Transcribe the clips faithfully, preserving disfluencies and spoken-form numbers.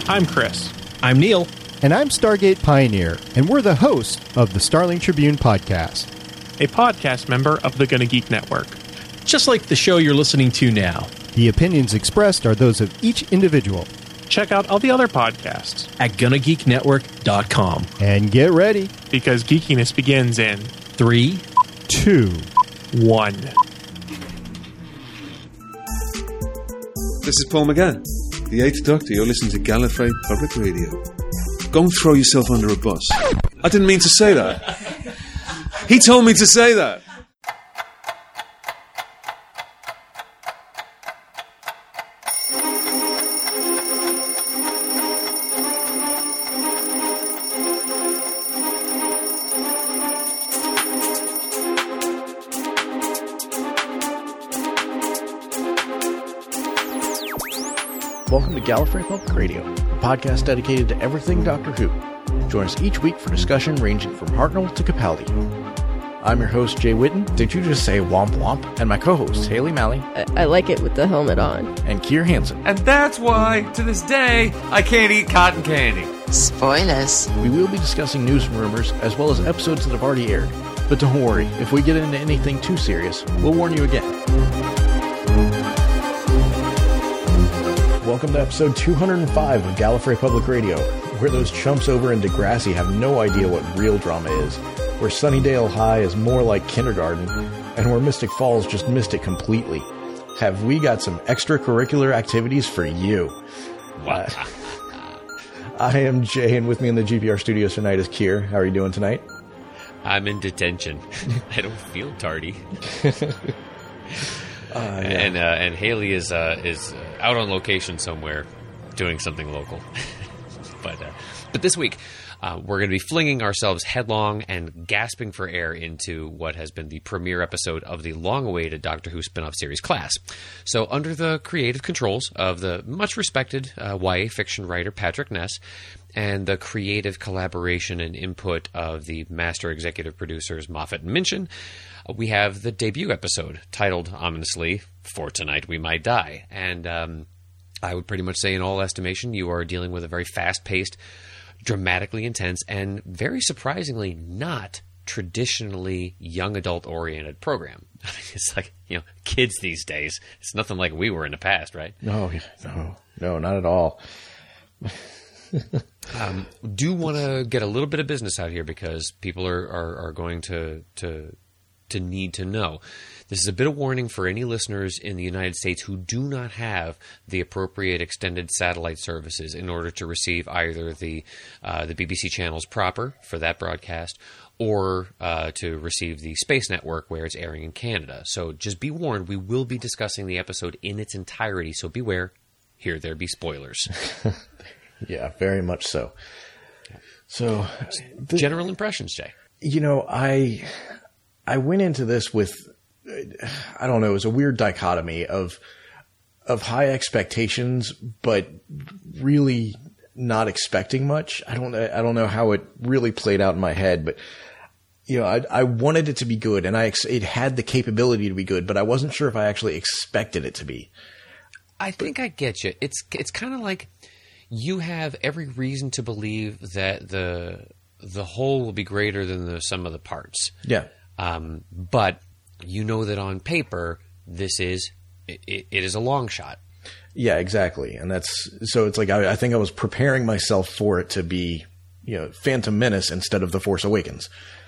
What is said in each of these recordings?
I'm Chris. I'm Neil. And I'm Stargate Pioneer, and we're the hosts of the Starling Tribune podcast, a podcast member of the Gonna Geek Network. Just like the show you're listening to now. The opinions expressed are those of each individual. Check out all the other podcasts at gonna geek network dot com. And get ready, because geekiness begins in three, two, one. This is Paul McGann, the Eighth Doctor. You're listening to Gallifrey Public Radio. Go and throw yourself under a bus. I didn't mean to say that. He told me to say that. Welcome to Gallifrey Public Radio, a podcast dedicated to everything Doctor Who. Join us each week for discussion ranging from Hartnell to Capaldi. I'm your host, Jay Whitten. Did you just say womp womp? And my co-host, Haley Malley. I, I like it with the helmet on. And Keir Hansen. And that's why, to this day, I can't eat cotton candy. Spoilers. We will be discussing news and rumors, as well as episodes that have already aired. But don't worry, if we get into anything too serious, we'll warn you again. Welcome to episode two hundred five of Gallifrey Public Radio, where those chumps over in Degrassi have no idea what real drama is, where Sunnydale High is more like kindergarten, and where Mystic Falls just missed it completely. Have we got some extracurricular activities for you? Wow. Uh, I am Jay, and with me in the G P R studios tonight is Keir. How are you doing tonight? I'm in detention. I don't feel tardy. Uh, yeah. And uh, and Haley is uh, is out on location somewhere, doing something local. but uh, but this week uh, we're going to be flinging ourselves headlong and gasping for air into what has been the premiere episode of the long-awaited Doctor Who spin-off series Class. So under the creative controls of the much-respected uh, Y A fiction writer Patrick Ness, and the creative collaboration and input of the master executive producers Moffat and Minchin, we have the debut episode titled, ominously, For Tonight We Might Die. And um, I would pretty much say, in all estimation, you are dealing with a very fast-paced, dramatically intense, and very surprisingly not traditionally young adult-oriented program. I mean, it's like, you know, kids these days. It's nothing like we were in the past, right? No, no, no, not at all. um, do want to get a little bit of business out here because people are, are, are going to, to to need to know. This is a bit of warning for any listeners in the United States who do not have the appropriate extended satellite services in order to receive either the uh, the B B C channels proper for that broadcast or uh, to receive the Space Network where it's airing in Canada. So just be warned, we will be discussing the episode in its entirety, so beware, here there be spoilers. Yeah, very much so. So, the, general impressions, Jay. You know, I I went into this with, I don't know, it was a weird dichotomy of of high expectations, but really not expecting much. I don't I don't know how it really played out in my head, but you know, I I wanted it to be good, and I it had the capability to be good, but I wasn't sure if I actually expected it to be. I think I get you. It's it's kind of like you have every reason to believe that the the whole will be greater than the sum of the parts. Yeah. Um, but you know that on paper, this is it, it, it is a long shot. Yeah, exactly. And that's so it's like I, I think I was preparing myself for it to be, you know, Phantom Menace instead of The Force Awakens.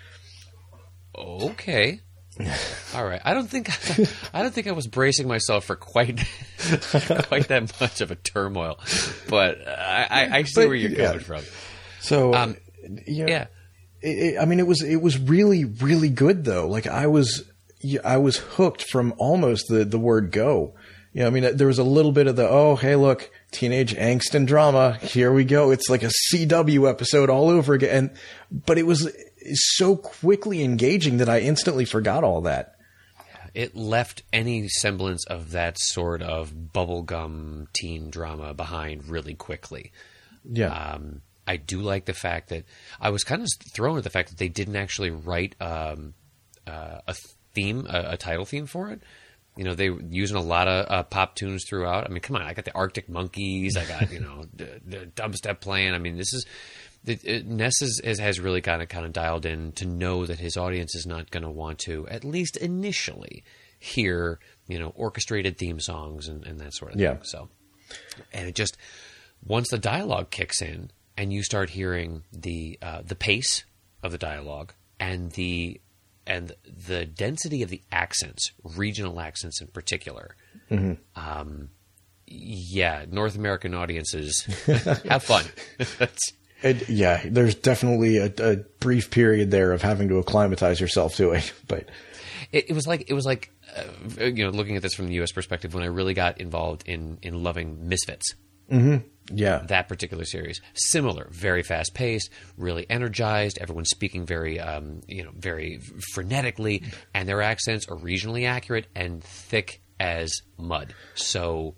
Okay. All right. I don't think I don't think I was bracing myself for quite quite that much of a turmoil, but I, I, I see but, where you're yeah. coming from. So um, you know, yeah. It, it, I mean, it was it was really really good though. Like I was I was hooked from almost the the word go. You know, I mean, there was a little bit of the oh hey look teenage angst and drama. Here we go. It's like a C W episode all over again. And, but it was so quickly engaging that I instantly forgot all that. It left any semblance of that sort of bubblegum teen drama behind really quickly. Yeah. Um, I do like the fact that I was kind of thrown at the fact that they didn't actually write um, uh, a theme, a, a title theme for it. You know, they were using a lot of uh, pop tunes throughout. I mean, come on, I got the Arctic Monkeys, I got, you know, the, the dubstep playing. I mean, this is it, it, Ness is, is, has really kind of kind of dialed in to know that his audience is not going to want to, at least initially, hear, you know, orchestrated theme songs and, and that sort of yeah. thing. So, and it just, once the dialogue kicks in and you start hearing the uh, the pace of the dialogue and the and the density of the accents, regional accents in particular, mm-hmm. um, yeah, North American audiences have fun. it, yeah, there's definitely a, a brief period there of having to acclimatize yourself to it, but it, it was like it was like uh, you know, looking at this from the U S perspective, when I really got involved in in loving Misfits. Mm-hmm. Yeah, that particular series, similar, very fast paced, really energized. Everyone's speaking very, um, you know, very frenetically, and their accents are regionally accurate and thick as mud. So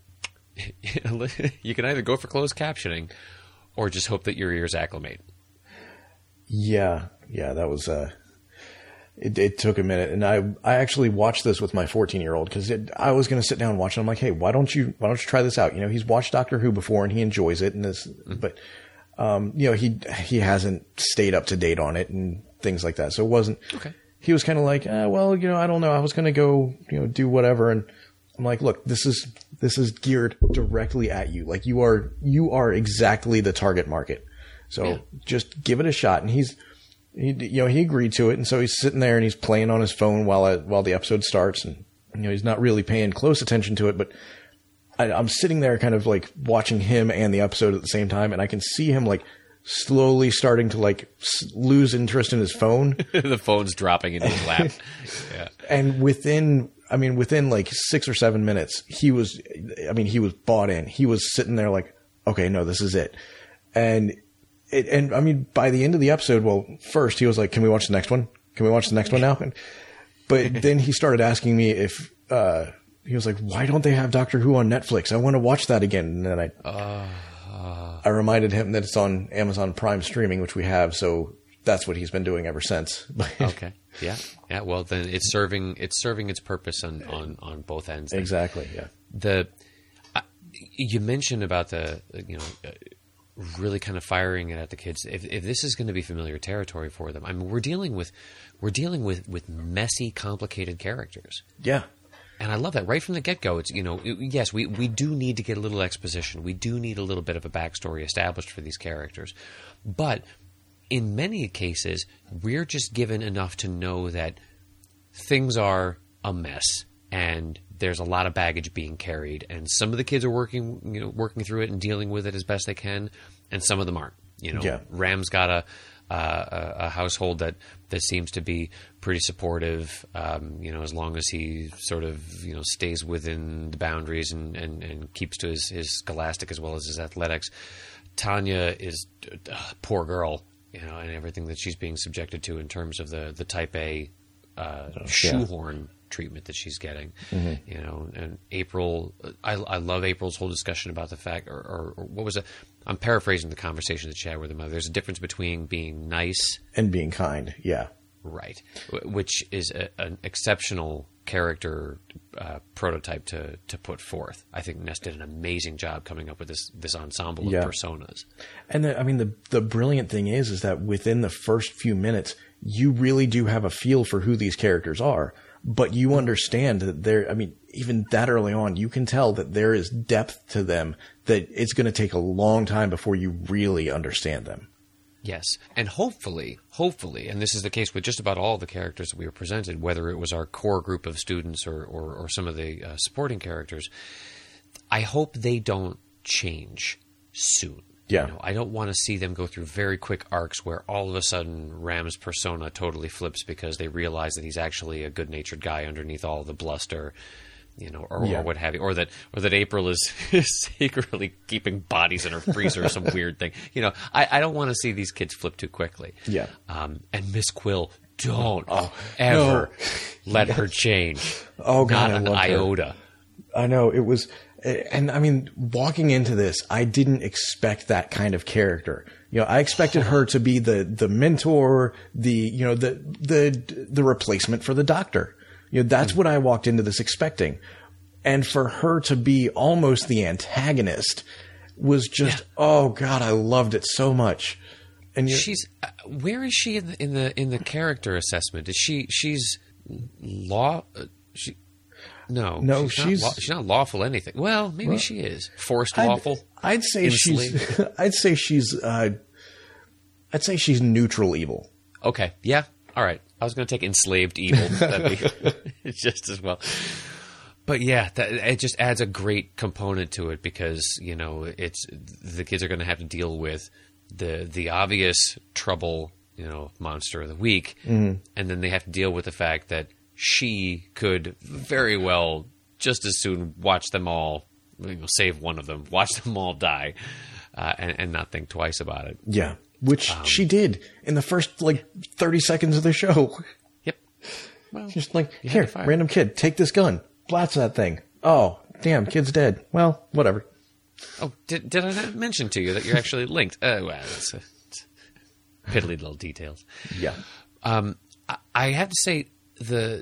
you can either go for closed captioning, or just hope that your ears acclimate. Yeah, yeah, that was. Uh, it, it took a minute, and I I actually watched this with my fourteen year old because I was going to sit down and watch it. I'm like, hey, why don't you why don't you try this out? You know, he's watched Doctor Who before and he enjoys it, and this, mm-hmm. but um, you know, he he hasn't stayed up to date on it and things like that. So it wasn't. Okay. He was kind of like, eh, well, you know, I don't know. I was going to go, you know, do whatever, and I'm like, look, this is this is geared directly at you. Like you are you are exactly the target market. So yeah. just give it a shot. And he's. He, you know, he agreed to it, and so he's sitting there and he's playing on his phone while I, while the episode starts, and you know he's not really paying close attention to it. But I, I'm sitting there, kind of like watching him and the episode at the same time, and I can see him like slowly starting to like lose interest in his phone. The phone's dropping into his lap. Yeah. And within, I mean, within like six or seven minutes, he was, I mean, he was bought in. He was sitting there like, okay, no, this is it, and. It, and I mean, by the end of the episode, well, first he was like, can we watch the next one? Can we watch the next one now? And, but then he started asking me if, uh, he was like, why don't they have Doctor Who on Netflix? I want to watch that again. And then I, uh, uh, I reminded him that it's on Amazon Prime streaming, which we have. So that's what he's been doing ever since. Okay. Yeah. Yeah. Well, then it's serving, it's serving its purpose on, on, on both ends. Then. Exactly. Yeah. The, uh, you mentioned about the, you know, uh, really kind of firing it at the kids. If, if this is going to be familiar territory for them, I mean, we're dealing with, we're dealing with, with messy, complicated characters. Yeah. And I love that right from the get-go. It's, you know, it, yes, we, we do need to get a little exposition. We do need a little bit of a backstory established for these characters. But in many cases, we're just given enough to know that things are a mess and there's a lot of baggage being carried, and some of the kids are working, you know, working through it and dealing with it as best they can, and some of them aren't. You know, yeah. Ram's got a, uh, a household that, that seems to be pretty supportive. Um, you know, as long as he sort of, you know, stays within the boundaries and, and, and keeps to his, his scholastic as well as his athletics. Tanya is uh, poor girl, you know, and everything that she's being subjected to in terms of the the Type A uh, oh, shoehorn. Yeah. treatment that she's getting, mm-hmm. you know, and April, I, I love April's whole discussion about the fact, or, or, or what was it? I'm paraphrasing the conversation that she had with her mother. There's a difference between being nice and being kind. Yeah. Right. Which is a, an exceptional character uh, prototype to, to put forth. I think Ness did an amazing job coming up with this, this ensemble of yeah. personas. And the, I mean, the, the brilliant thing is, is that within the first few minutes, you really do have a feel for who these characters are. But you understand that there, I mean, even that early on, you can tell that there is depth to them, that it's going to take a long time before you really understand them. Yes. And hopefully, hopefully, and this is the case with just about all the characters that we were presented, whether it was our core group of students or, or, or some of the uh, supporting characters, I hope they don't change soon. Yeah. You know, I don't want to see them go through very quick arcs where all of a sudden Ram's persona totally flips because they realize that he's actually a good-natured guy underneath all the bluster, you know, or, yeah. or what have you, or that or that April is, is secretly keeping bodies in her freezer or some weird thing. You know, I, I don't want to see these kids flip too quickly. Yeah. Um, and Miss Quill, don't oh, ever no. let her change. Oh God, not an iota. Her. I know it was. And I mean, walking into this, I didn't expect that kind of character. You know, I expected her to be the, the mentor, the, you know, the, the, the replacement for the Doctor. You know, that's what I walked into this expecting. And for her to be almost the antagonist was just, yeah. oh God, I loved it so much. And she's uh, where is she in the in the in the character assessment? Is she she's law? Uh, she no no she's she's not, law, she's not lawful anything. Well, maybe well, she is forced I'd, lawful. I'd say she's. I'd say she's. Uh, I'd say she's neutral evil. Okay, yeah, all right. I was going to take enslaved evil. That'd be just as well. But yeah, that, it just adds a great component to it because you know it's the kids are going to have to deal with the the obvious trouble, you know, monster of the week, mm-hmm. and then they have to deal with the fact that she could very well just as soon watch them all, you know, save one of them, watch them all die, uh, and, and not think twice about it. Yeah, which um, she did in the first like thirty seconds of the show. Yep. Well, just like here, random kid, take this gun, blast that thing. Oh, damn, kid's dead. Well, whatever. Oh, did did I not mention to you that you're actually linked? Uh, well, it's, a, it's piddly little details. Yeah. Um, I, I have to say the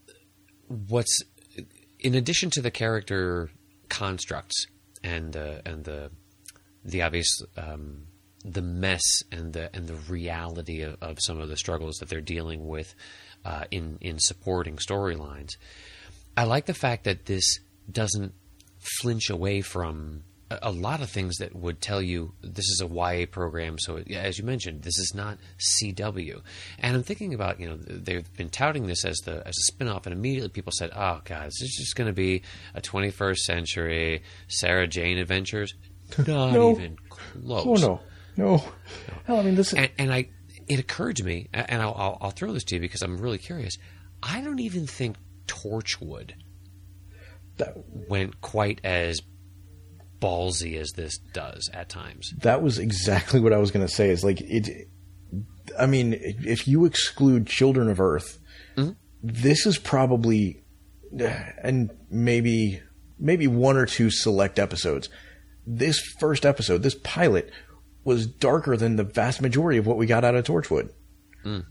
what's in addition to the character constructs and uh, and the the obvious um, the mess and the and the reality of, of some of the struggles that they're dealing with uh, in in supporting storylines. I like the fact that this doesn't flinch away from a lot of things that would tell you this is a Y A program. So it, as you mentioned, this is not C W. And I'm thinking about, you know, they've been touting this as the as a spinoff, and immediately people said, oh God, this is just going to be a twenty-first century Sarah Jane Adventures. Not no. even close. Oh no, no. no. Hell, I mean, this is... and, and I, it occurred to me, and I'll, I'll, I'll throw this to you because I'm really curious. I don't even think Torchwood that... went quite as ballsy as this does at times. That was exactly what I was going to say. Is like it. I mean, if you exclude Children of Earth, mm-hmm. this is probably, and maybe maybe one or two select episodes. This first episode, this pilot, was darker than the vast majority of what we got out of Torchwood. Mm.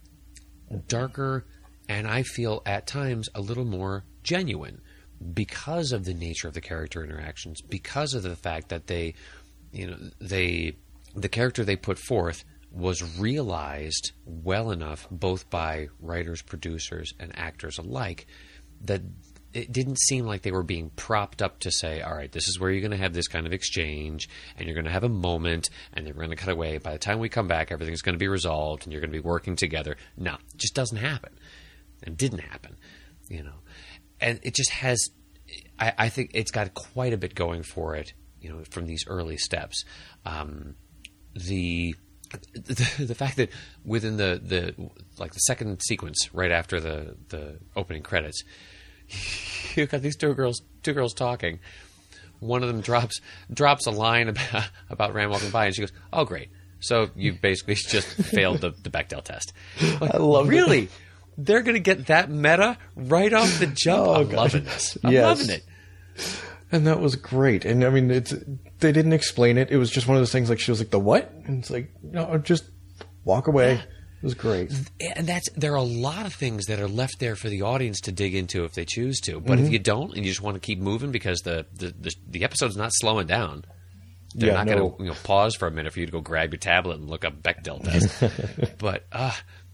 Darker, and I feel at times a little more genuine. Because of the nature of the character interactions, because of the fact that they, you know, they, the character they put forth was realized well enough, both by writers, producers, and actors alike, that it didn't seem like they were being propped up to say, all right, this is where you're going to have this kind of exchange, and you're going to have a moment, and they're going to cut away. By the time we come back, everything's going to be resolved, and you're going to be working together. No, it just doesn't happen. It didn't happen, you know. And it just has, I, I think it's got quite a bit going for it, you know, from these early steps. Um, the, the the fact that within the, the like the second sequence right after the, the opening credits, you've got these two girls two girls talking. One of them drops drops a line about about Rand walking by, and she goes, "Oh, great! So you basically just failed the, the Bechdel test." Like, I love really. It. They're going to get that meta right off the jump. Oh, I'm God. loving this. I'm yes. loving it. And that was great. And I mean, it's they didn't explain it. It was just one of those things like she was like, the what? And it's like, no, just walk away. Yeah. It was great. And that's there are a lot of things that are left there for the audience to dig into if they choose to. But mm-hmm. if you don't and you just want to keep moving because the, the, the, the episode's not slowing down, they're yeah, not no. going to you know, pause for a minute for you to go grab your tablet and look up Bechdel test. But, uh,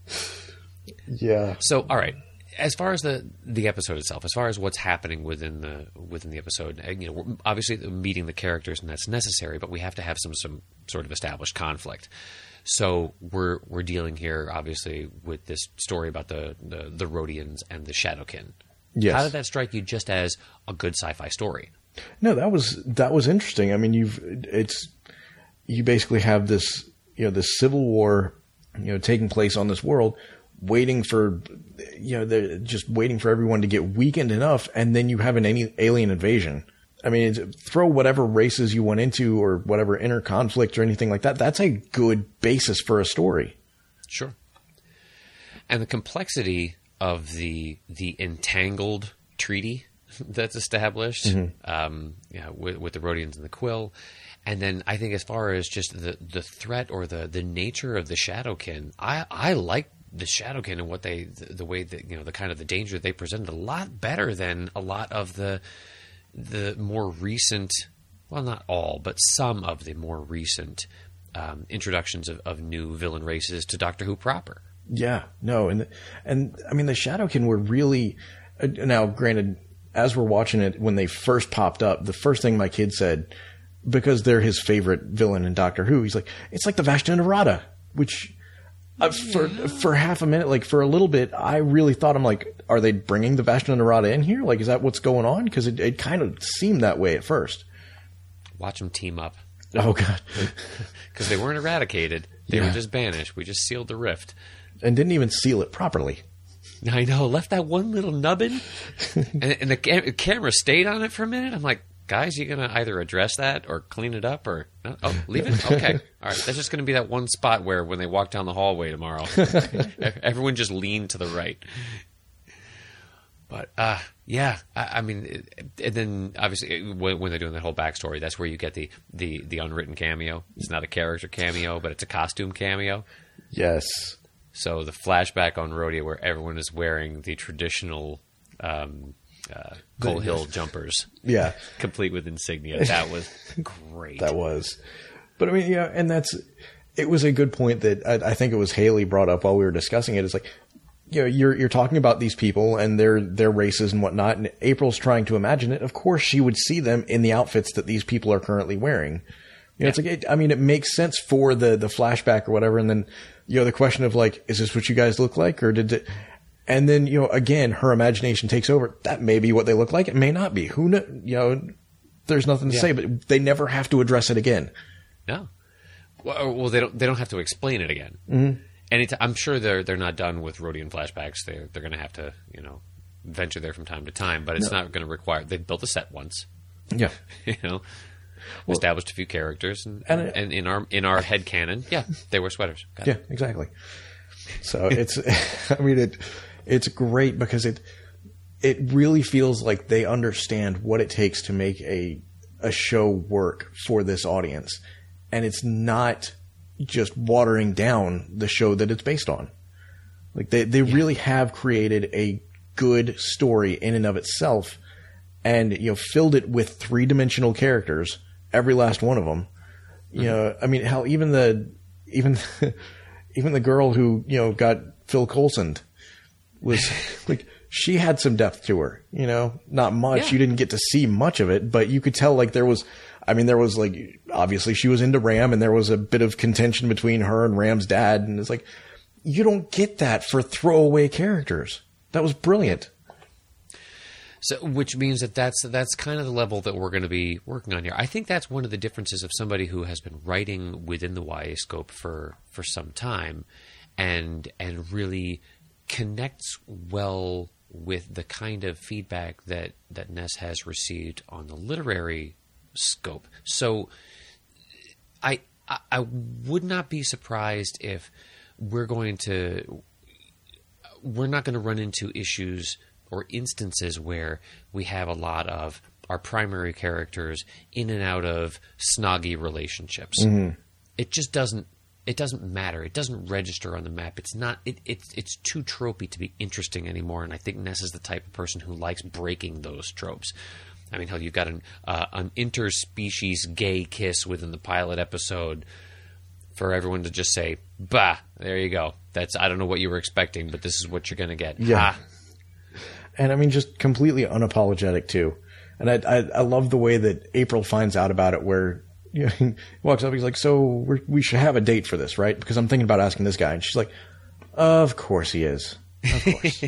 yeah. So, all right. As far as the, the episode itself, as far as what's happening within the within the episode, you know, we're obviously meeting the characters and that's necessary, but we have to have some some sort of established conflict. So we're we're dealing here, obviously, with this story about the the, the Rhodians and the Shadowkin. Yes. How did that strike you, just as a good sci-fi story? No, that was that was interesting. I mean, you've it's you basically have this you know this civil war you know taking place on this world. Waiting for, you know, they're just waiting for everyone to get weakened enough, and then you have an alien invasion. I mean, throw whatever races you want into or whatever inner conflict or anything like that. That's a good basis for a story. Sure. And the complexity of the the entangled treaty that's established, mm-hmm. um, yeah, with, with the Rhodians and the Quill. And then I think as far as just the, the threat or the, the nature of the Shadowkin, I, I like the Shadowkin and what they the, the way that you know the kind of the danger they presented a lot better than a lot of the the more recent, well, not all, but some of the more recent um, introductions of, of new villain races to Doctor Who proper. Yeah, no, and and I mean the Shadowkin were really uh, now. Granted, as we're watching it, when they first popped up, the first thing my kid said, because they're his favorite villain in Doctor Who, he's like, "It's like the Vashta Nerada," which uh, for for half a minute, like for a little bit, I really thought, I'm like, are they bringing the Vashta Nerada in here? Like, is that what's going on? Because it, it kind of seemed that way at first. Watch them team up. Oh God, because they weren't eradicated; they yeah. were just banished. We just sealed the rift and didn't even seal it properly. I know, left that one little nubbin, and, and the cam- camera stayed on it for a minute. I'm like, guys, you gonna either address that or clean it up, or no? Oh, leave it. Okay, all right. That's just gonna be that one spot where when they walk down the hallway tomorrow, everyone just lean to the right. But uh, yeah, I, I mean, it, and then obviously when, when they're doing that whole backstory, that's where you get the, the the unwritten cameo. It's not a character cameo, but it's a costume cameo. Yes. So the flashback on Rhodia where everyone is wearing the traditional um, uh, Coal Hill jumpers. Yeah. Complete with insignia. That was great. That was. But I mean, yeah, and that's, it was a good point that I, I think it was Haley brought up while we were discussing it. It's like, you know, you're, you're talking about these people and their, their races and whatnot, and April's trying to imagine it. Of course she would see them in the outfits that these people are currently wearing. You know, yeah. It's like, it, I mean, it makes sense for the, the flashback or whatever. And then, you know, the question of like, is this what you guys look like? Or did it, and then, you know, again, her imagination takes over. That may be what they look like. It may not be. Who knows? You know, there's nothing to yeah. say, but they never have to address it again. No. Well, well they don't, they don't have to explain it again. Mm-hmm. Anytime, I'm sure they're, they're not done with Rhodian flashbacks. They're, they're going to have to, you know, venture there from time to time, but it's no. not going to require, they've built a set once. Yeah. You know? Well, established a few characters, and, and, it, and in our in our head canon, yeah, they wear sweaters. Got yeah, it. exactly. So it's, I mean, it it's great because it it really feels like they understand what it takes to make a a show work for this audience, and it's not just watering down the show that it's based on. Like they they yeah. really have created a good story in and of itself, and you know filled it with three dimensional characters. Every last one of them, you mm-hmm. know. I mean, hell, even the even even the girl who you know got Phil Coulson was like she had some depth to her. You know, not much. Yeah. You didn't get to see much of it, but you could tell like there was. I mean, there was like obviously she was into Ram, and there was a bit of contention between her and Ram's dad, and it's like you don't get that for throwaway characters. That was brilliant. So, which means that that's that's kind of the level that we're going to be working on here. I think that's one of the differences of somebody who has been writing within the Y A scope for, for some time, and and really connects well with the kind of feedback that that Ness has received on the literary scope. So, I I, I would not be surprised if we're going to we're not going to run into issues or instances where we have a lot of our primary characters in and out of snoggy relationships. Mm-hmm. It just doesn't. It doesn't matter. It doesn't register on the map. It's not. It, it's it's too tropey to be interesting anymore. And I think Ness is the type of person who likes breaking those tropes. I mean, hell, you've got an uh, an interspecies gay kiss within the pilot episode for everyone to just say, "Bah, there you go." That's I don't know what you were expecting, but this is what you're going to get. Yeah. Ah. And I mean, just completely unapologetic too. And I, I, I love the way that April finds out about it where, you know, he walks up, he's like, so we're, we should have a date for this, right? Because I'm thinking about asking this guy. And she's like, of course he is. Of course.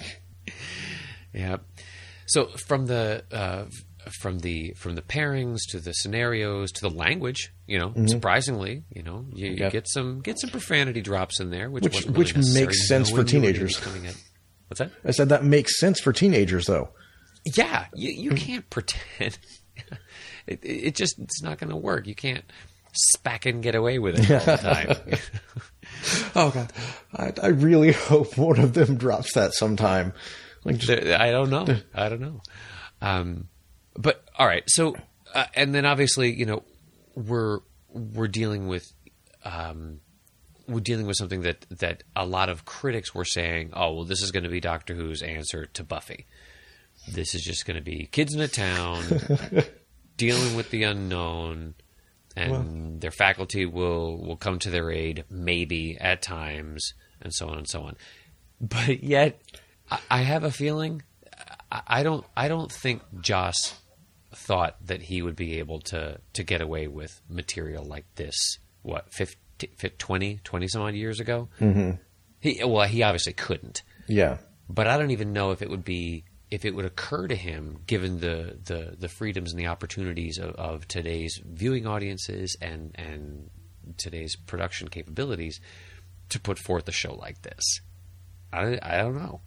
Yeah. So from the, uh, from the, from the pairings to the scenarios to the language, you know, mm-hmm. surprisingly, you know, you, you yep. get some, get some profanity drops in there, which, which, wasn't really which necessary. makes sense no for teenagers. What's that? I said that makes sense for teenagers, though. Yeah, you, you can't pretend. it, it just it's not going to work. You can't spack and get away with it all the time. Oh God, I, I really hope one of them drops that sometime. Like, just, I don't know. I don't know. Um, but all right. So, uh, and then obviously, you know, we're we're dealing with. Um, we're dealing with something that, that a lot of critics were saying, oh, well, this is going to be Doctor Who's answer to Buffy. This is just going to be kids in a town dealing with the unknown, and well, their faculty will, will come to their aid, maybe, at times, and so on and so on. But yet, I, I have a feeling, I, I don't I don't think Joss thought that he would be able to, to get away with material like this, what, fifty, twenty, twenty some odd years ago? Mm-hmm. He, well, he obviously couldn't. Yeah. But I don't even know if it would be, if it would occur to him, given the, the, the freedoms and the opportunities of, of today's viewing audiences and, and today's production capabilities, to put forth a show like this. I, I don't know.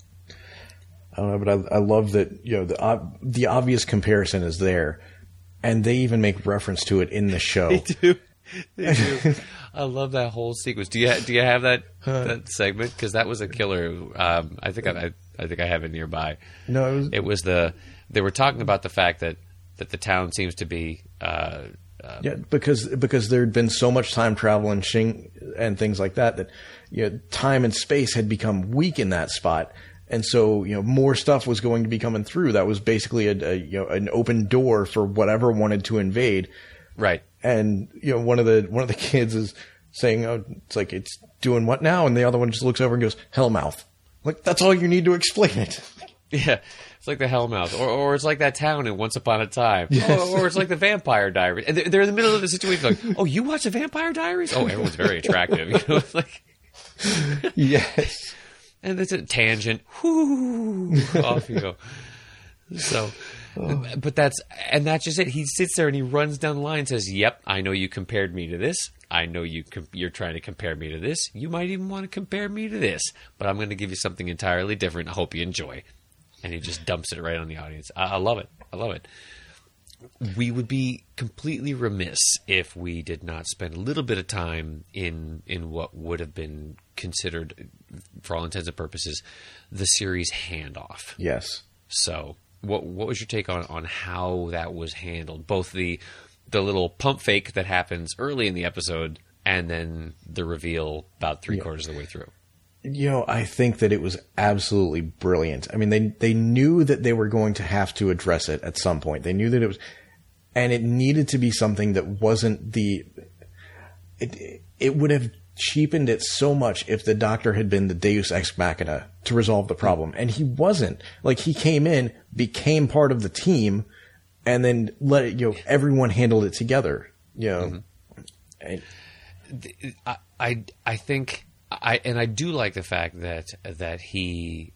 I don't know, but I, I love that, you know, the uh, the obvious comparison is there, and they even make reference to it in the show. They do. They do. I love that whole sequence. Do you ha- do you have that that segment? Because that was a killer. Um, I think I, I I think I have it nearby. No, it was, it was the they were talking about the fact that, that the town seems to be. Uh, uh, yeah, because because there had been so much time travel and shing and things like that that, you know, time and space had become weak in that spot. And so, you know, more stuff was going to be coming through. That was basically a, a you know an open door for whatever wanted to invade. Right. And, you know, one of the one of the kids is saying, "Oh, it's like it's doing what now?" And the other one just looks over and goes, "Hellmouth." Like, that's all you need to explain it. Yeah, it's like the Hellmouth, or or it's like that town in Once Upon a Time, yes. or, or it's like the Vampire Diaries. And they're, they're in the middle of the situation, like, "Oh, you watch the Vampire Diaries? Oh, everyone's very attractive." You know, it's like, yes. And it's a tangent. Whoo, off you go. So, oh. But that's, and that's just it. He sits there and he runs down the line and says, "Yep, I know you compared me to this. I know you com- you're trying to compare me to this. You might even want to compare me to this. But I'm going to give you something entirely different. I hope you enjoy." And he just dumps it right on the audience. I, I love it. I love it. We would be completely remiss if we did not spend a little bit of time in in what would have been considered, for all intents and purposes, the series handoff. Yes. So, what what was your take on, on how that was handled? Both the the little pump fake that happens early in the episode, and then the reveal about three yeah. quarters of the way through. You know, I think that it was absolutely brilliant. I mean, they they knew that they were going to have to address it at some point. They knew that it was, and it needed to be something that wasn't the. It it would have cheapened it so much if the Doctor had been the Deus Ex Machina to resolve the problem, and he wasn't. Like, he came in, became part of the team, and then let it. You know, everyone handled it together. You know, mm-hmm. and, I I I think. I and I do like the fact that that he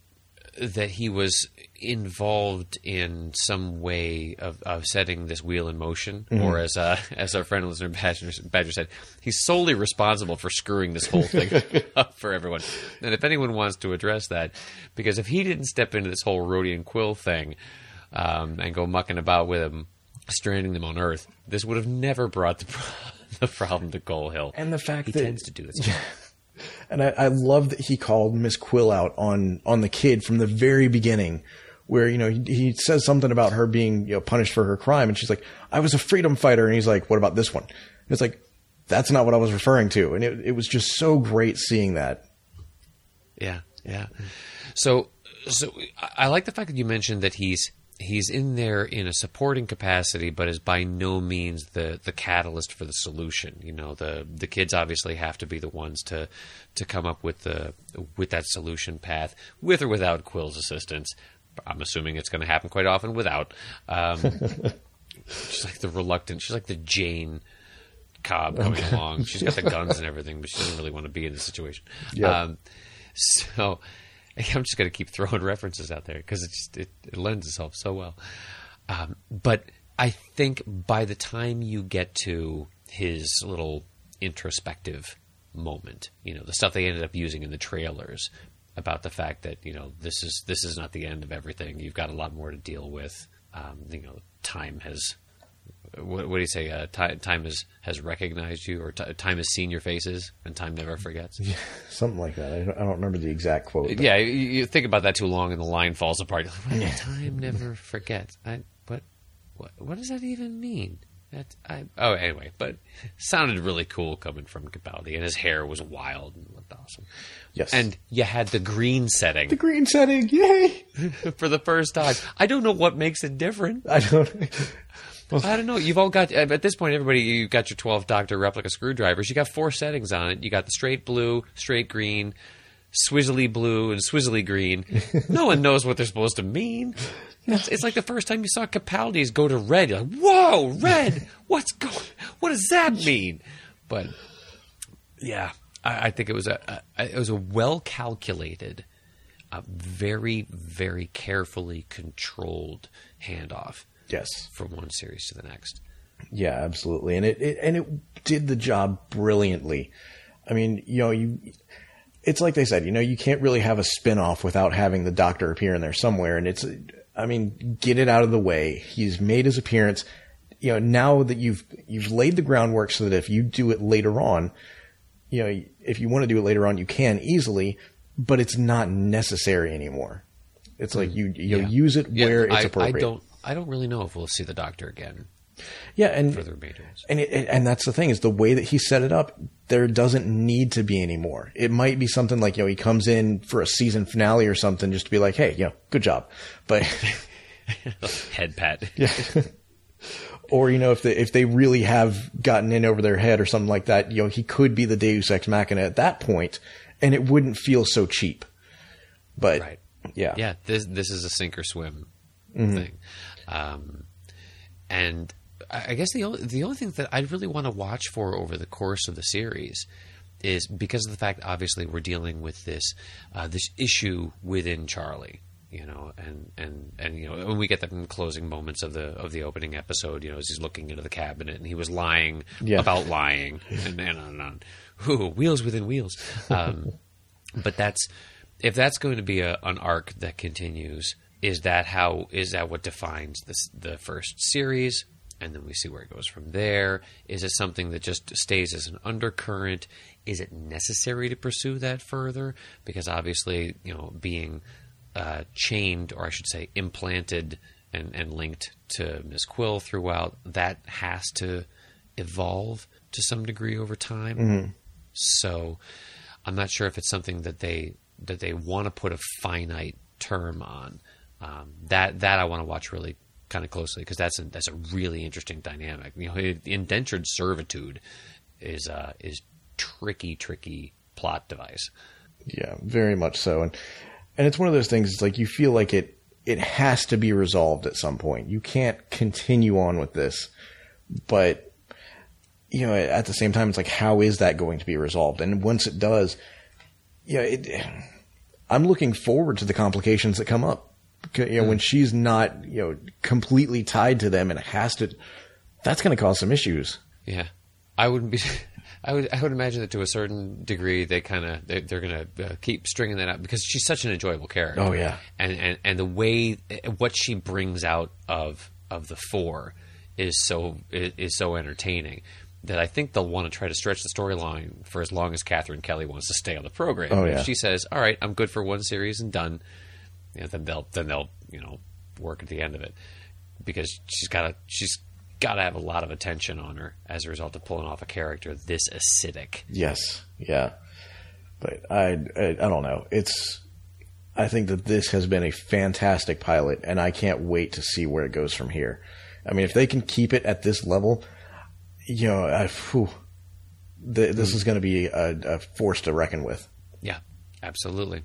that he was involved in some way of, of setting this wheel in motion, mm-hmm. or as uh, as our friend listener Badger, Badger said, he's solely responsible for screwing this whole thing up for everyone. And if anyone wants to address that, because if he didn't step into this whole Rhodey and Quill thing um, and go mucking about with him, stranding them on Earth, this would have never brought the, the problem to Coal Hill. And the fact he that tends to do this. And I, I love that he called Miss Quill out on, on the kid from the very beginning, where, you know, he, he says something about her being, you know, punished for her crime. And she's like, "I was a freedom fighter." And he's like, "What about this one?" And it's like, that's not what I was referring to. And it, it was just so great seeing that. Yeah. Yeah. So, so I like the fact that you mentioned that he's, he's in there in a supporting capacity, but is by no means the, the catalyst for the solution. You know, the the kids obviously have to be the ones to to come up with the with that solution path, with or without Quill's assistance. I'm assuming it's going to happen quite often without. Um, she's like the reluctant. She's like the Jane Cobb coming along. She's got the guns and everything, but she doesn't really want to be in the situation. Yep. Um, so. I'm just going to keep throwing references out there because it just it, it lends itself so well. Um, but I think by the time you get to his little introspective moment, you know, the stuff they ended up using in the trailers about the fact that, you know, this is this is not the end of everything. You've got a lot more to deal with. Um, you know, time has. What, what do you say? Uh, time, time has, has recognized you, or t- time has seen your faces, and time never forgets. Yeah, something like that. I don't, I don't remember the exact quote. But. Yeah, you, you think about that too long, and the line falls apart. You're like, well, time never forgets. I, what, what, what does that even mean? That, I, oh, anyway, but it sounded really cool coming from Capaldi, and his hair was wild and looked awesome. Yes. And you had the green setting The green setting, yay! for the first time. I don't know what makes it different. I don't. I don't know. You've all got, at this point, everybody, you've got your twelve Doctor replica screwdrivers. You got four settings on it. You got the straight blue, straight green, swizzly blue, and swizzly green. No one knows what they're supposed to mean. It's, it's like the first time you saw Capaldi's go to red. You're like, whoa, red! What's going? What does that mean? But yeah, I, I think it was a, a it was a well calculated, a very very carefully controlled handoff. Yes. From one series to the next. Yeah, absolutely, and it, it and it did the job brilliantly. I mean, you know, you. It's like they said, you know, you can't really have a spin-off without having the Doctor appear in there somewhere, and it's. I mean, get it out of the way. He's made his appearance. You know, now that you've you've laid the groundwork so that if you do it later on, you know, if you want to do it later on, you can easily, but it's not necessary anymore. It's like you you yeah. use it yeah, where it's I, appropriate. I don't I don't really know if we'll see the Doctor again. Yeah, and for the remainder. and it, and that's the thing is the way that he set it up. There doesn't need to be any more. It might be something like, you know, he comes in for a season finale or something just to be like, hey, you know, good job, but head pat. Yeah. Or, you know, if they if they really have gotten in over their head or something like that, you know, he could be the Deus Ex Machina at that point, and it wouldn't feel so cheap. But right. yeah, yeah, this this is a sink or swim mm-hmm. thing, um, and I guess the only the only thing that I really want to watch for over the course of the series is because of the fact, obviously, we're dealing with this uh, this issue within Charlie. You know, and, and, and you know, when we get the closing moments of the of the opening episode, you know, as he's looking into the cabinet and he was lying yeah. about lying, and, and on and on. Ooh, wheels within wheels. Um, but that's if that's going to be a, an arc that continues, is that how is that what defines this the first series? And then we see where it goes from there. Is it something that just stays as an undercurrent? Is it necessary to pursue that further? Because obviously, you know, being Uh, chained, or I should say implanted and, and linked to Miss Quill throughout, that has to evolve to some degree over time. Mm-hmm. So I'm not sure if it's something that they that they want to put a finite term on. Um, that that I want to watch really kind of closely, because that's a, that's a really interesting dynamic. You know, indentured servitude is uh, is tricky, tricky plot device. Yeah, very much so. And And it's one of those things, it's like you feel like it it has to be resolved at some point. You can't continue on with this. But, you know, at the same time, it's like, how is that going to be resolved? And once it does, you know, it, I'm looking forward to the complications that come up. You know, mm. when she's not, you know, completely tied to them and has to, that's going to cause some issues. Yeah. I wouldn't be... I would I would imagine that to a certain degree they kind of they, they're going to uh, keep stringing that out, because she's such an enjoyable character. Oh yeah, and and and the way what she brings out of of the four is so is, is so entertaining that I think they'll want to try to stretch the storyline for as long as Catherine Kelly wants to stay on the program. Oh yeah. If she says, "All right, I'm good for one series and done," you know, then they'll then they'll you know work at the end of it, because she's got to she's. got to have a lot of attention on her as a result of pulling off a character this acidic. Yes, yeah, but I, I, I don't know. It's, I think that this has been a fantastic pilot, and I can't wait to see where it goes from here. I mean, if they can keep it at this level, you know, I, whew, the, this mm. is going to be a, a force to reckon with. Yeah, absolutely.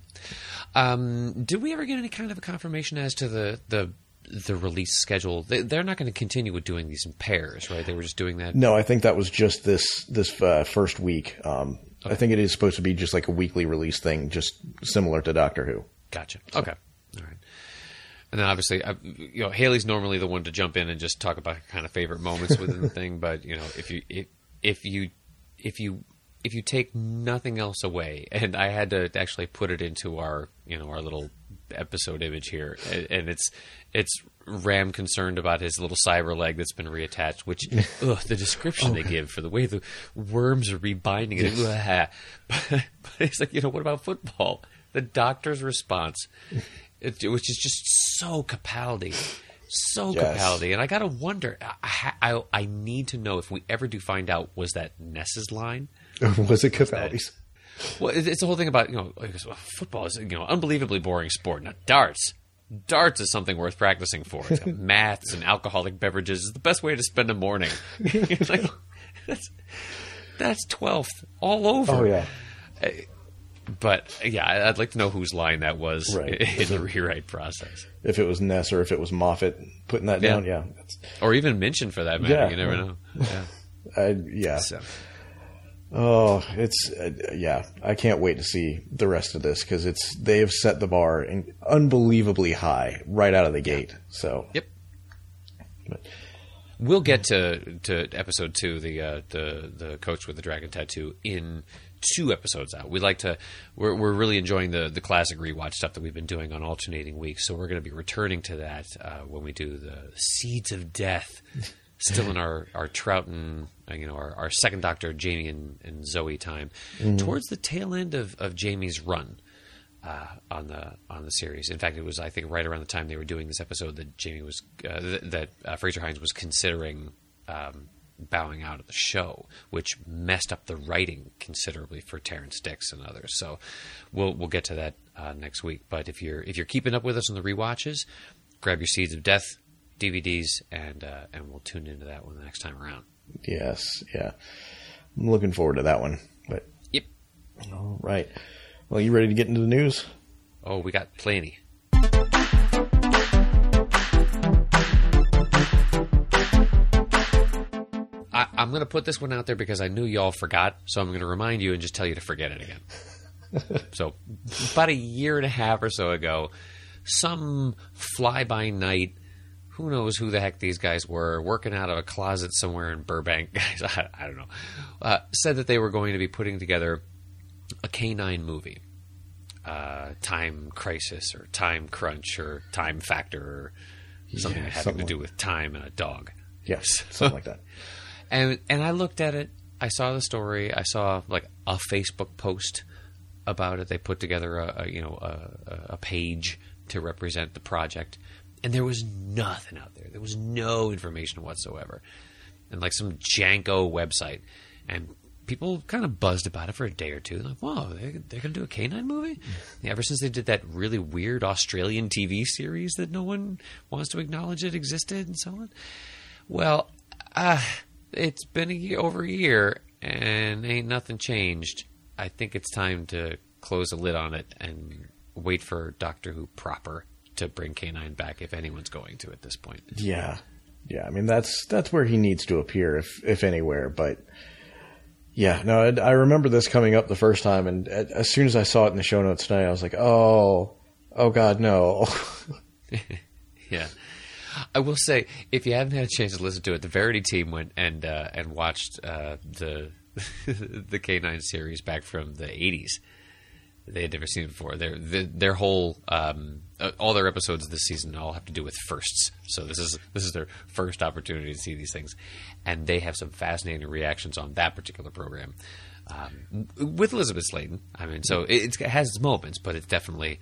Um, did we ever get any kind of a confirmation as to the the the release schedule? They, they're not going to continue with doing these in pairs, right? They were just doing that. No, I think that was just this this uh, first week. Um, okay. I think it is supposed to be just like a weekly release thing, just similar to Doctor Who. Gotcha. Okay. All right. And then obviously, I, you know, Haley's normally the one to jump in and just talk about her kind of favorite moments within the thing. But you know, if you if, if you if you if you take nothing else away, and I had to actually put it into our you know our little episode image here, and it's it's Ram concerned about his little cyber leg that's been reattached, which ugh, the description oh. they give for the way the worms are rebinding it, yes. but, but it's like, you know, what about football? The doctor's response, it, which is just so Capaldi, So Yes. Capaldi, and I gotta wonder. I, I I need to know if we ever do find out, was that Ness's line? Was it Capaldi's? Well, it- it's the whole thing about, you know, like, well, football is, you know, unbelievably boring sport. Now, darts. Darts is something worth practicing for. It's got maths and alcoholic beverages. It's the best way to spend a morning. It's like, that's, that's twelfth all over. Oh, yeah. But, yeah, I- I'd like to know whose line that was Right. in the rewrite process. If it was Ness or if it was Moffat putting that Yeah. down, yeah. That's, Or even Minchin, for that matter. Yeah. You never know. Yeah. I, yeah. So, Oh, it's uh, yeah. I can't wait to see the rest of this because it's they have set the bar in unbelievably high right out of the gate. So yep. We'll get to to episode two, the uh, the the Coach with the Dragon Tattoo, in two episodes out. We like to we're we're really enjoying the the classic rewatch stuff that we've been doing on alternating weeks. So we're going to be returning to that uh, when we do the Seeds of Death. Still in our our Troughton, uh, you know, our, our second Doctor, Jamie and, and Zoe time, towards the tail end of, of Jamie's run uh, on the on the series. In fact, it was, I think, right around the time they were doing this episode that Jamie was uh, th- that uh, Fraser Hines was considering um, bowing out of the show, which messed up the writing considerably for Terrence Dix and others. So we'll we'll get to that uh, next week. But if you're if you're keeping up with us on the rewatches, grab your Seeds of Death D V Ds, and uh, and we'll tune into that one the next time around. yes, yeah. I'm looking forward to that one. But Yep. all right. Well, you ready to get into the news? Oh, we got plenty. I, I'm going to put this one out there because I knew y'all forgot, so I'm going to remind you and just tell you to forget it again. So, about a year and a half or so ago, some fly-by-night, who knows who the heck these guys were, working out of a closet somewhere in Burbank, guys, I, I don't know, uh, said that they were going to be putting together a canine movie. Uh, time Crisis or Time Crunch or Time Factor or something Yeah, having something to do like- with time and a dog. Yes, something like that. And and I looked at it. I saw the story. I saw like a Facebook post about it. They put together a, a you know a, a page to represent the project, and there was nothing out there. There was no information whatsoever, and like some janko website, and people kind of buzzed about it for a day or two. They're like, whoa, they're, they're going to do a canine movie? Yeah, ever since they did that really weird Australian T V series that no one wants to acknowledge it existed and so on. Well, uh, it's been a year, over a year, and ain't nothing changed. I think it's time to close the lid on it and wait for Doctor Who proper to bring Canine back, if anyone's going to at this point. Yeah, yeah. I mean, that's that's where he needs to appear, if if anywhere. But yeah, no, I, I remember this coming up the first time, and as soon as I saw it in the show notes tonight, I was like, oh, oh God, no. Yeah. I will say, if you haven't had a chance to listen to it, the Verity team went and uh, and watched uh, the the K nine series back from the eighties. They had never seen it before. Their their, their whole um, uh, all their episodes this season all have to do with firsts. So this is this is their first opportunity to see these things, and they have some fascinating reactions on that particular program um, with Elizabeth Sladen. I mean, so it, it has its moments, but it's definitely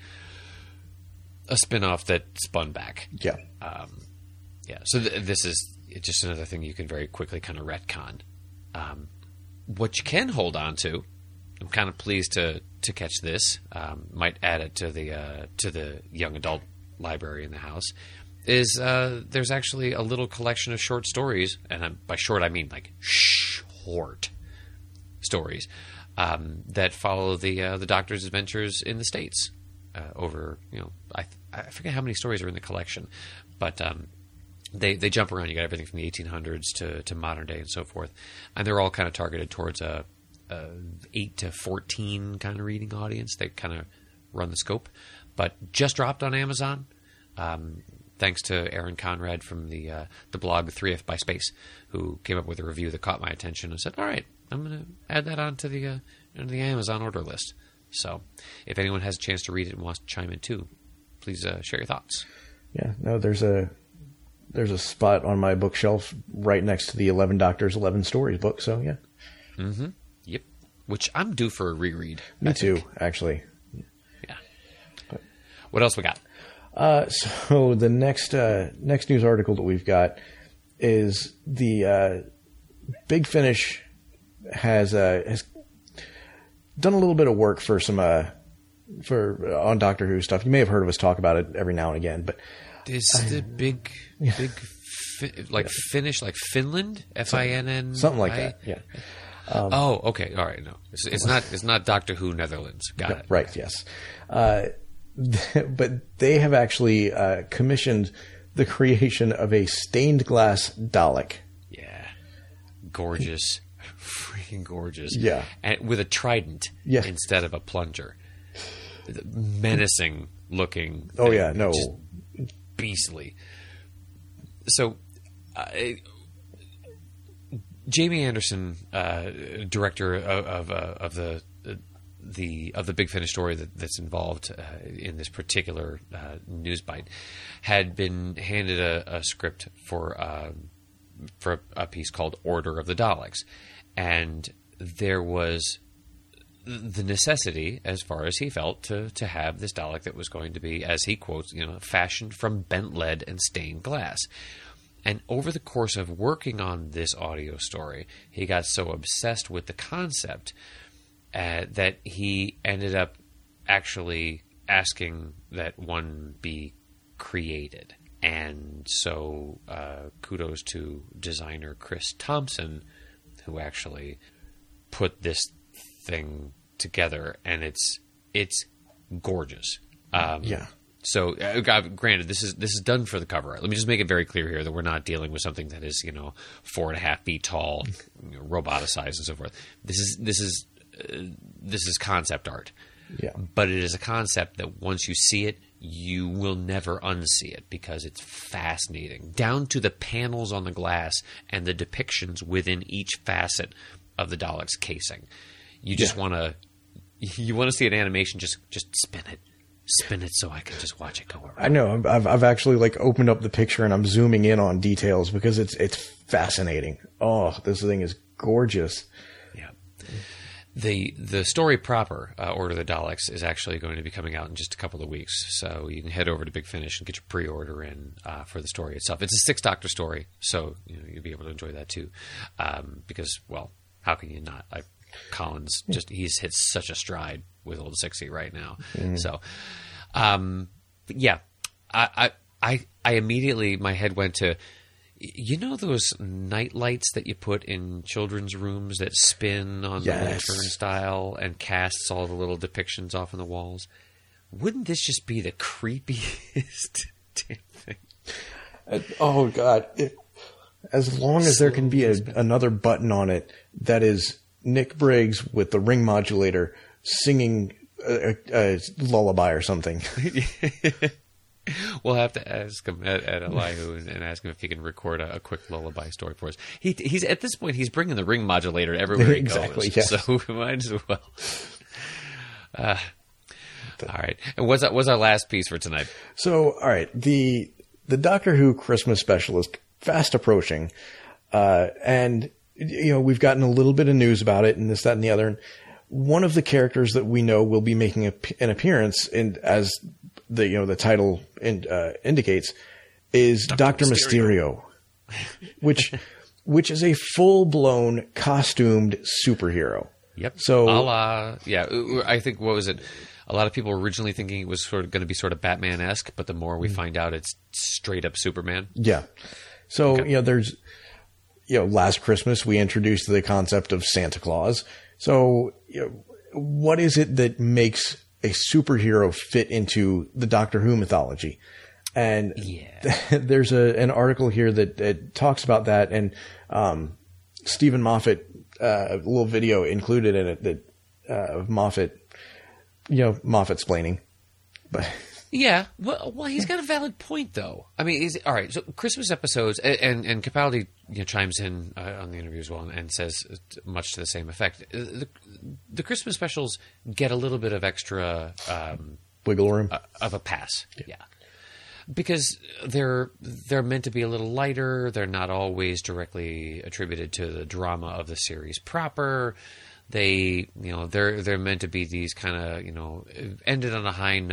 a spin-off that spun back. Yeah. Um, yeah. So th- this is just another thing you can very quickly kind of retcon. Um, what you can hold on to, I'm kind of pleased to to catch this. Um, might add it to the uh, to the young adult library in the house. Is uh, there's actually a little collection of short stories, and I'm, by short I mean like short stories um, that follow the uh, the Doctor's adventures in the States. Uh, over, you know, I I forget how many stories are in the collection, but um, they they jump around. You got everything from the eighteen hundreds to, to modern day and so forth, and they're all kind of targeted towards a, a eight to fourteen kind of reading audience. They kind of run the scope, but just dropped on Amazon. Um, thanks to Aaron Conrad from the uh, the blog three F by Space, who came up with a review that caught my attention and said, "All right, I'm going to add that onto the uh, onto the Amazon order list." So, if anyone has a chance to read it and wants to chime in too, please uh, share your thoughts. Yeah, no, there's a there's a spot on my bookshelf right next to the eleven Doctors, eleven Stories book. So yeah, Mm-hmm. Yep. Which I'm due for a reread. me I too, think. actually. Yeah. What else we got? Uh, so the next uh, next news article that we've got is the uh, Big Finish has uh, has done a little bit of work for some uh, for uh, on Doctor Who stuff. You may have heard of us talk about it every now and again, but Is the big, Yeah. big, fi- like Finnish, like Finland? F I N N? something like that. Yeah. Oh, okay. All right. No, it's, it's not. It's not Doctor Who Netherlands. Got it. Right, yes. Uh, but they have actually uh, commissioned the creation of a stained glass Dalek. Yeah. Gorgeous. Freaking gorgeous. Yeah. And with a trident Yeah. instead of a plunger. Menacing looking. Oh, thing. yeah, no. Just beastly. So, uh, Jamie Anderson, uh, director of of, uh, of the the of the Big Finish story that, that's involved uh, in this particular uh, news bite, had been handed a, a script for uh, for a, a piece called "Order of the Daleks," and there was the necessity, as far as he felt, to to have this Dalek that was going to be, as he quotes, you know, fashioned from bent lead and stained glass. And over the course of working on this audio story, he got so obsessed with the concept uh, that he ended up actually asking that one be created. And so uh, kudos to designer Chris Thompson, who actually put this thing together, and it's it's gorgeous. Um, Yeah. So, uh, God, granted, this is this is done for the cover. Let me just make it very clear here that we're not dealing with something that is, you know, four and a half feet tall, you know, roboticized and so forth. This is this is uh, this is concept art. Yeah. But it is a concept that once you see it, you will never unsee it because it's fascinating, down to the panels on the glass and the depictions within each facet of the Dalek's casing. You just Yeah. want to you want to see an animation. Just just spin it. Spin it so I can just watch it go around. I know. I've I've actually like opened up the picture and I'm zooming in on details because it's it's fascinating. Oh, this thing is gorgeous. Yeah. The the story proper, uh, Order of the Daleks, is actually going to be coming out in just a couple of weeks. So you can head over to Big Finish and get your pre-order in uh, for the story itself. It's a six-doctor story, so you know, you'll be able to enjoy that too. Um, because, well, how can you not? I, Collins, just he's hit such a stride with Old Sixty right now. Mm. So, um, yeah, I, I, I immediately, my head went to, you know, those night lights that you put in children's rooms that spin on Yes. the lantern style and casts all the little depictions off on the walls? Wouldn't this just be the creepiest damn thing? Uh, oh God! It, as long as there can be a, another button on it that is Nick Briggs with the ring modulator singing a, a, a lullaby or something. We'll have to ask him at, at Elihu and, and ask him if he can record a, a quick lullaby story for us. He, he's at this point he's bringing the ring modulator everywhere he Exactly, goes. yes. So we might as well. Uh, all right. And what's our, what's our last piece for tonight? So, all right, the the Doctor Who Christmas special is fast approaching, uh, and you know we've gotten a little bit of news about it and this, that, and the other. And one of the characters that we know will be making a, an appearance, in as the you know the title in, uh, indicates, is Doctor Mysterio, which which is a full blown costumed superhero. Yep. So, a la, yeah, I think, what was it? A lot of people were originally thinking it was sort of going to be sort of Batman-esque, but the more we find out, it's straight up Superman. Yeah. So, Okay. you know, there's, you know, last Christmas we introduced the concept of Santa Claus. So, you know, what is it that makes a superhero fit into the Doctor Who mythology? And Yeah. there's a, an article here that, that talks about that. And, um, Stephen Moffat, uh, a little video included in it that, uh, of Moffat, you know, Moffat explaining, but Yeah, well, well, he's got a valid point, though. I mean, is, all right. So Christmas episodes, and and, and Capaldi you know, chimes in uh, on the interview as well, and, and says much to the same effect. The, the Christmas specials get a little bit of extra um, wiggle room uh, of a pass, yeah. yeah, because they're they're meant to be a little lighter. They're not always directly attributed to the drama of the series proper. They, you know, they're they're meant to be these kind of, you know, ended on a high note,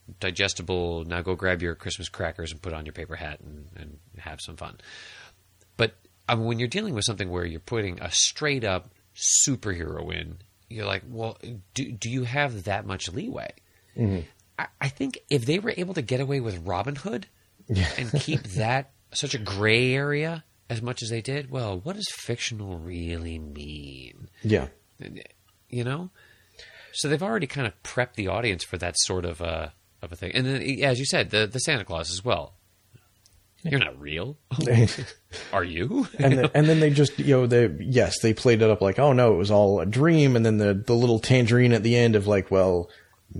digestible. Now go grab your Christmas crackers and put on your paper hat and, and have some fun. But I mean, when you're dealing with something where you're putting a straight up superhero in, you're like, well, do do you have that much leeway? Mm-hmm. I, I think if they were able to get away with Robin Hood yeah. and keep that such a gray area as much as they did, well, what does fictional really mean? Yeah. You know? So they've already kind of prepped the audience for that sort of uh, of a thing. And then, as you said, the, the Santa Claus as well. You're not real. Are you? and, then, and then they just, you know, they yes, they played it up like, oh no, it was all a dream. And then the, the little tangerine at the end of like, well,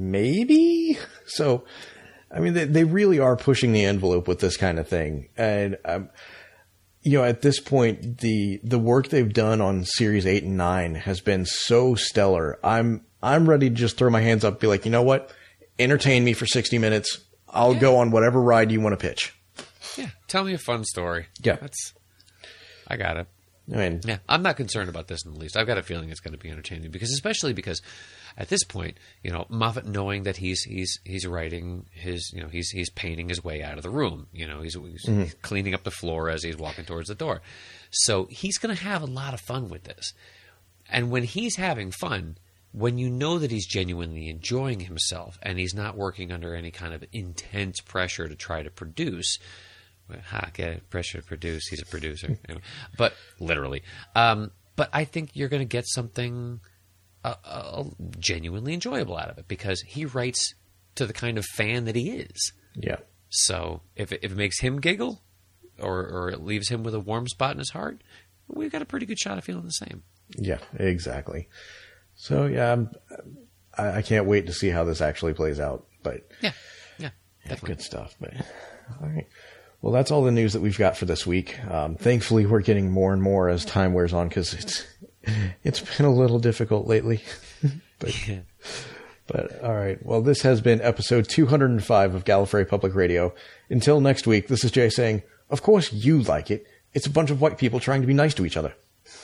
maybe? So, I mean, they, they really are pushing the envelope with this kind of thing. And, um, you know, at this point, the the work they've done on series eight and nine has been so stellar. I'm I'm ready to just throw my hands up and be like, you know what? Entertain me for sixty minutes. I'll yeah. go on whatever ride you want to pitch. Yeah, tell me a fun story. Yeah. That's, I got it. I mean, yeah, I'm not concerned about this in the least. I've got a feeling it's going to be entertaining because, especially because, at this point, you know, Moffat knowing that he's he's he's writing his, you know, he's he's painting his way out of the room. You know, he's, he's mm-hmm. cleaning up the floor as he's walking towards the door. So he's going to have a lot of fun with this. And when he's having fun, when you know that he's genuinely enjoying himself and he's not working under any kind of intense pressure to try to produce. Ha, get it, pressure to produce. He's a producer. Anyway. But literally. Um, but I think you're going to get something uh, uh, genuinely enjoyable out of it because he writes to the kind of fan that he is. Yeah. So if it, if it makes him giggle or, or it leaves him with a warm spot in his heart, we've got a pretty good shot of feeling the same. Yeah, exactly. So, yeah, I'm, I, I can't wait to see how this actually plays out. But yeah, yeah, definitely. Good stuff. But all right. Well, that's all the news that we've got for this week. Um, thankfully, we're getting more and more as time wears on because it's it's been a little difficult lately. but, yeah. but all right. Well, this has been episode two hundred five of Gallifrey Public Radio. Until next week, this is Jay saying, of course you like it. It's a bunch of white people trying to be nice to each other.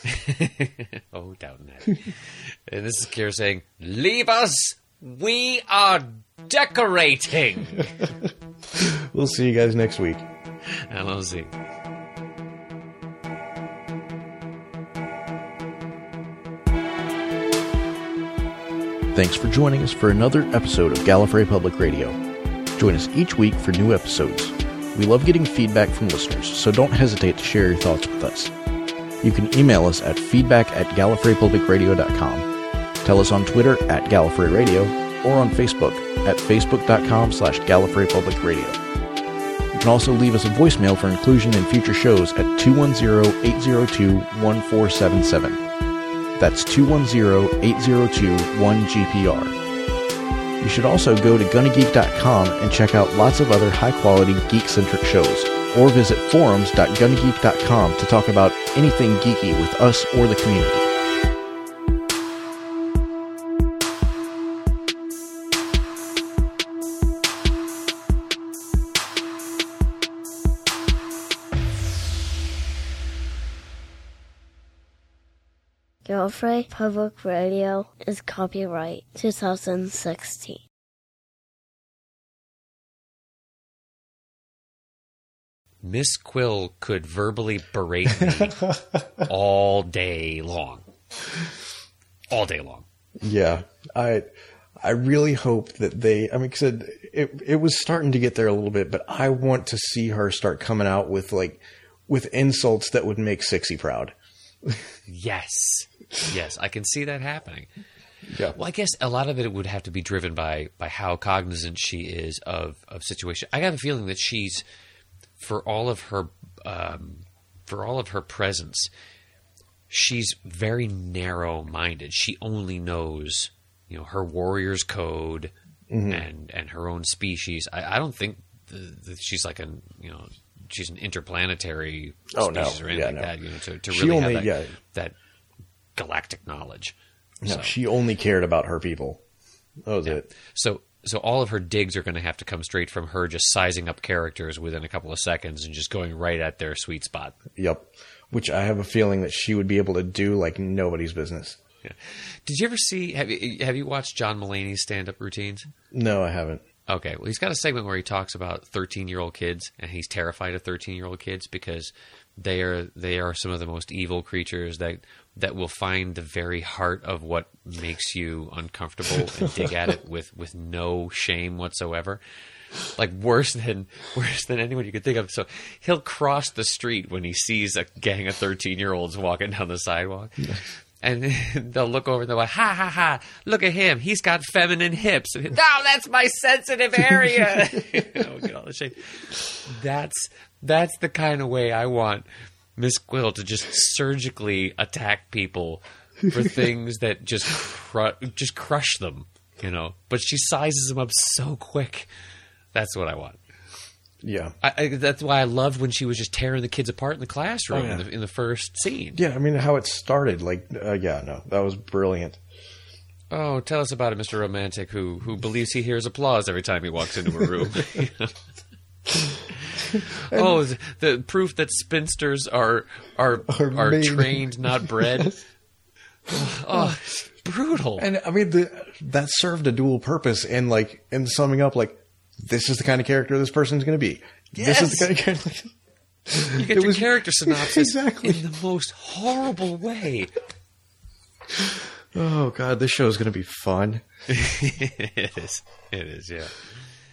Oh, doubting that. And this is Kira saying, leave us. We are decorating. We'll see you guys next week. L O Z. Thanks for joining us for another episode of Gallifrey Public Radio. Join us each week for new episodes. We love getting feedback from listeners, so don't hesitate to share your thoughts with us. You can email us at feedback at gallifrey public radio dot com. Tell us on Twitter at Gallifrey Radio or on Facebook at facebook.com slash Gallifrey Public Radio. You can also leave us a voicemail for inclusion in future shows at two one zero, eight zero two, one four seven seven. That's two one zero, eight zero two, one G P R. You should also go to gunna geek dot com and check out lots of other high-quality geek-centric shows, or visit forums dot gunna geek dot com to talk about anything geeky with us or the community. Gallifrey Public Radio is copyright twenty sixteen. Miss Quill could verbally berate me all day long. All day long. Yeah. I I really hope that they, I mean, because it, it, it was starting to get there a little bit, but I want to see her start coming out with, like, with insults that would make Sixie proud. Yes. Yes, I can see that happening. Yeah. Well, I guess a lot of it would have to be driven by by how cognizant she is of, of situation. I got a feeling that she's, for all of her um, for all of her presence, she's very narrow-minded. She only knows, you know, her warrior's code mm-hmm. and and her own species. I, I don't think the, the, she's like an you know she's an interplanetary oh, species no. or anything yeah, like no. that. You know, to, to she really only, have that, yeah. that galactic knowledge. No, so, she only cared about her people. That was yeah. it. So, so all of her digs are going to have to come straight from her just sizing up characters within a couple of seconds and just going right at their sweet spot. Yep. Which I have a feeling that she would be able to do like nobody's business. Yeah. Did you ever see? Have you have you watched John Mulaney's stand-up routines? No, I haven't. Okay, well, he's got a segment where he talks about thirteen-year-old kids, and he's terrified of thirteen-year-old kids because they are they are some of the most evil creatures that that will find the very heart of what makes you uncomfortable and dig at it with, with no shame whatsoever. Like worse than worse than anyone you could think of. So he'll cross the street when he sees a gang of thirteen-year-olds walking down the sidewalk. And they'll look over and they'll go, ha, ha, ha, look at him. He's got feminine hips. And, no, that's my sensitive area. You know, get all the shame. That's, that's the kind of way I want Miss Quill to just surgically attack people for things that just cru- just crush them, you know. But she sizes them up so quick. That's what I want. Yeah. I, I, that's why I loved when she was just tearing the kids apart in the classroom Oh, yeah. in, the, in the first scene. Yeah, I mean, how it started. Like, uh, yeah, no, that was brilliant. Oh, tell us about it, Mister Romantic, who who believes he hears applause every time he walks into a room. Oh, the proof that spinsters are are Are are made. trained, not bred. Oh, it's brutal. And I mean, the, that served a dual purpose in like in summing up. Like, this is the kind of character this person's going to be. This is the kind of character. You get it your was- character synopsis Exactly. in the most horrible way. Oh God, this show is going to be fun. It is. It is. Yeah.